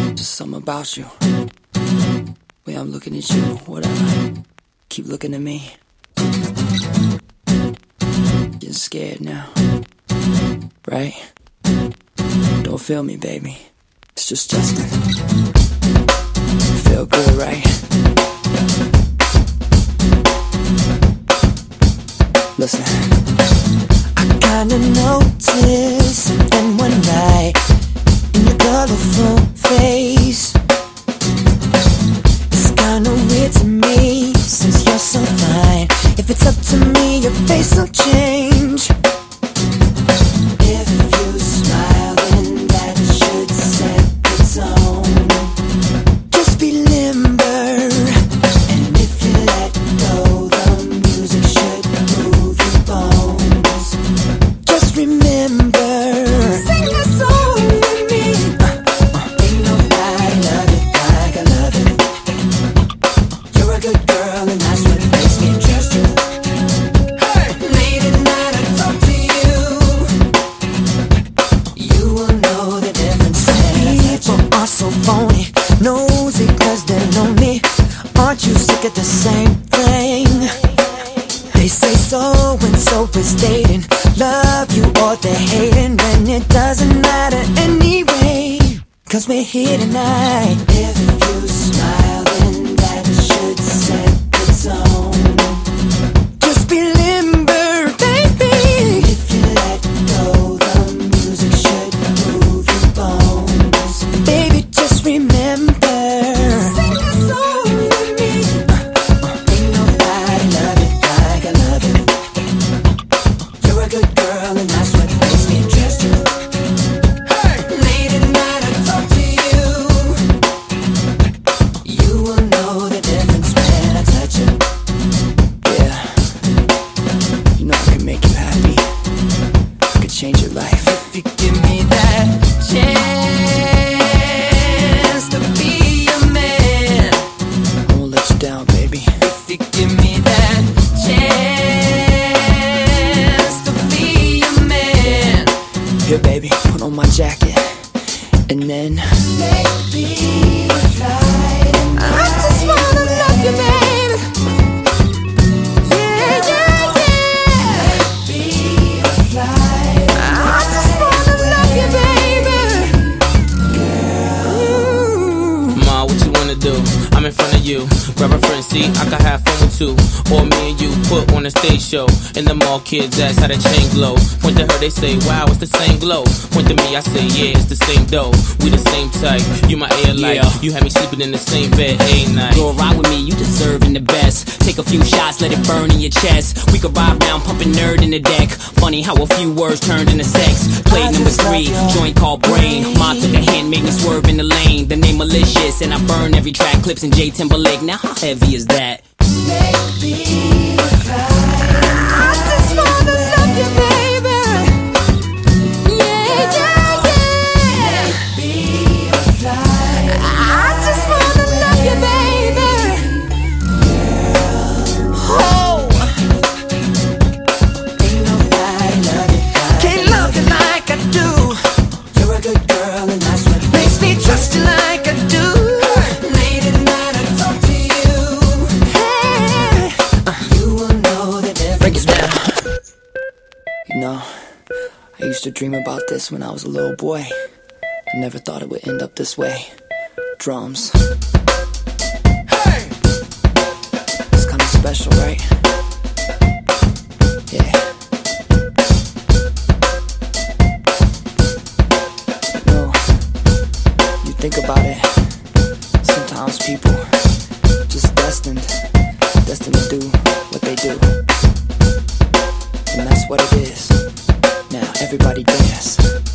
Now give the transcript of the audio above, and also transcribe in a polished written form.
Just something about you. Way I'm looking at you, whatever. Keep looking at me. Getting scared now, right? Don't feel me, baby. It's just Justin. Feel good, right? Listen. I kinda noticed something one night in your colorful face. It's kinda weird to me since you're so fine. If it's up to me, your face will change. If you smile, then that should set the tone. Just be limber, and if you let go, the music should move your bones. Just remember, sing this song with me. Ain't nobody love it like I love it. You're a good girl, and that's what makes me trust you. Late at night I talk to you. You will know the difference. Some people are so phony, nosy cause they're lonely. Aren't you sick of the same thing? They say so and so is dating, love you or they're hating, when it doesn't matter anyway, cause we're here tonight. If you smile, then that should set the tone. Just be limber, baby. If you let go, the music should move your bones. Baby, just remember, sing this song with me. Ain't nobody love it like I love it. You're a good girl, and that's what makes me trust you. Late at night I talk to you. You will know the difference when I touch you. Yeah, you know I can make you happy. I could change your life. If you give me that chance to be your man, I won't let you down, baby. If you give me that chance to be your man. Here, baby, put on my jacket, and then maybe we'll fly tonight. I just wanna love you, baby. Yeah, yeah, yeah. Maybe we'll fly tonight. I just wanna love you, baby. Girl. Ma, what you wanna do? I'm in front of you. Grab a friend seat, I can have fun with two. Or me and you put on a stage show. And the mall kids ask how the chain glow. Point to her, they say, wow, it's the same glow. Point to me, I say, yeah, it's the same dough. We the same type, you my air light. Yeah. You had me sleeping in the same bed a night. Go ride with me, you deserving the best. Take a few shots, let it burn in your chest. We could ride round, pumping nerd in the deck. Funny how a few words turned into sex. Play number 3, joint called Brain. Ma took a hand, made me swerve in the lane. The name malicious, and I burn every track. Clips in J Timberlake, now how heavy is that? Maybe we'll fly. I just wanna love you, baby. Yeah, yeah, yeah. Maybe we'll fly. I just wanna love you, baby. Oh. Ain't nobody love you like can't love you like I do. You're a good girl, and that's what makes me trust you like I do. Late at night I talk to you. Hey, you will know the difference. Break it down. You know, I used to dream about this when I was a little boy. I never thought it would end up this way. Drums. Hey! It's kinda special, right? Yeah. You know, you think about it, sometimes people just destined to do what they do. And that's what it is. Now everybody dance.